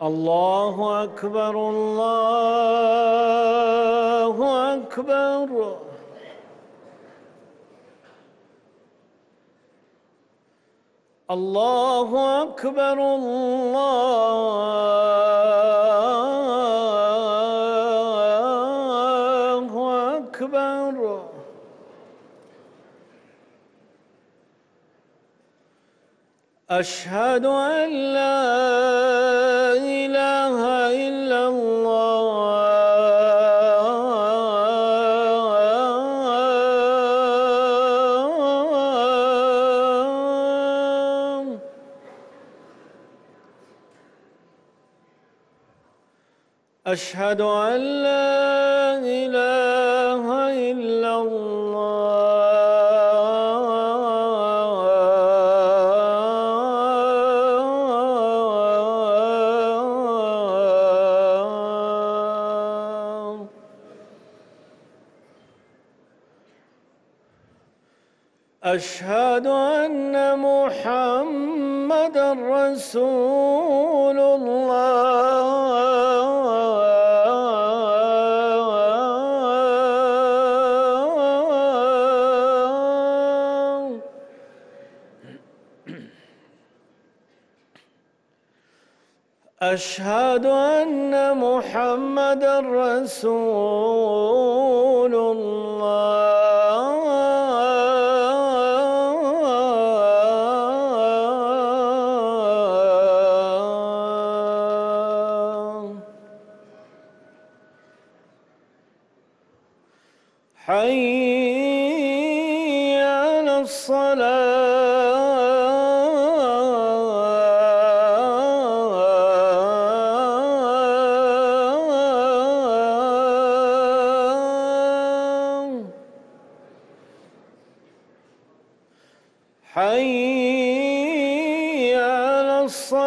الله أكبر الله أكبر. الله أكبر الله أكبر. أشهد أن لا إله إلا الله. أشهد أن لا إله إلا الله. أشهد أن محمدًا رسول الله. أشهد أن محمدًا رسول الله. حي على الصلاة. حي على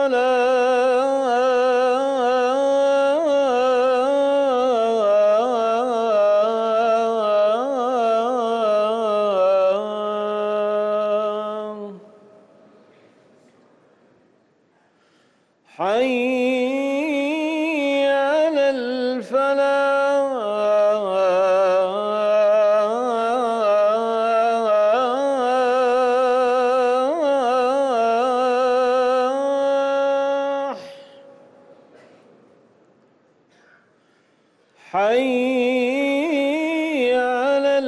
الصلاة. حي على الفلاح. حي على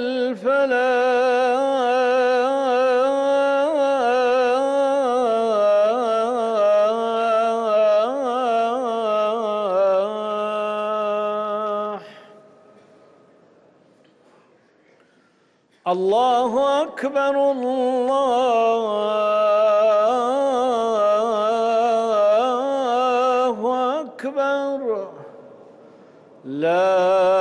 الفلاح. الله أكبر الله أكبر. لا